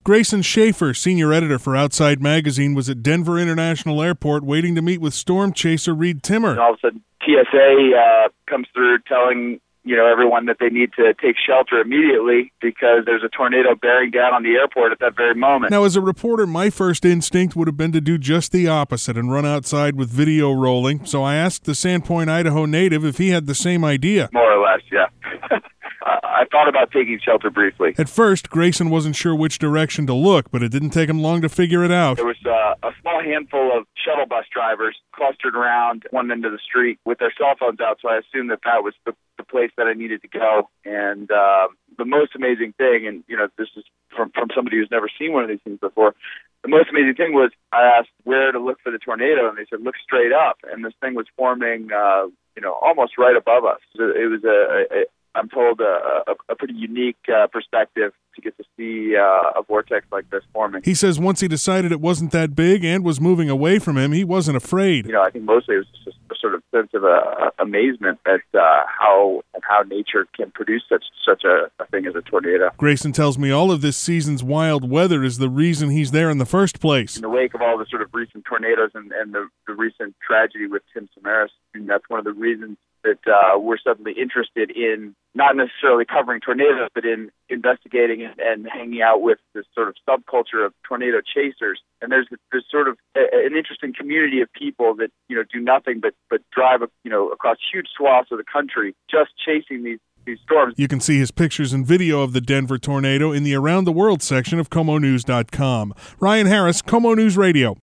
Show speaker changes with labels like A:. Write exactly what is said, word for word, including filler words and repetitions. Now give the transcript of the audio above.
A: Grayson Schaefer, senior editor for Outside Magazine, was at Denver International Airport waiting to meet with storm chaser Reed Timmer.
B: And all of a sudden, T S A uh, comes through telling you know everyone that they need to take shelter immediately because there's a tornado bearing down on the airport at that very moment.
A: Now, as a reporter, my first instinct would have been to do just the opposite and run outside with video rolling. So I asked the Sandpoint, Idaho native if he had the same idea.
B: More or less, yeah. I thought about taking shelter briefly.
A: At first, Grayson wasn't sure which direction to look, but it didn't take him long to figure it out.
B: There was uh, a small handful of shuttle bus drivers clustered around one end of the street with their cell phones out, so I assumed that that was the, the place that I needed to go. And uh, the most amazing thing, and you know, this is from, from somebody who's never seen one of these things before, the most amazing thing was I asked where to look for the tornado, and they said, look straight up. And this thing was forming, uh, you know, almost right above us. It was a, a I'm told, a, a, a pretty unique uh, perspective to get to see uh, a vortex like this forming.
A: He says once he decided it wasn't that big and was moving away from him, he wasn't afraid.
B: You know, I think mostly it was just a sort of sense of uh, amazement at uh, how how nature can produce such such a, a thing as a tornado.
A: Grayson tells me all of this season's wild weather is the reason he's there in the first place.
B: In the wake of all the sort of recent tornadoes and, and the, the recent tragedy with Tim Samaras, and that's one of the reasons that uh, we're suddenly interested in not necessarily covering tornadoes, but in investigating and, and hanging out with this sort of subculture of tornado chasers. And there's this sort of a, an interesting community of people that, you know, do nothing but, but drive, you know, across huge swaths of the country just chasing these these storms.
A: You can see his pictures and video of the Denver tornado in the Around the World section of K O M O News dot com. Ryan Harris, K O M O News Radio.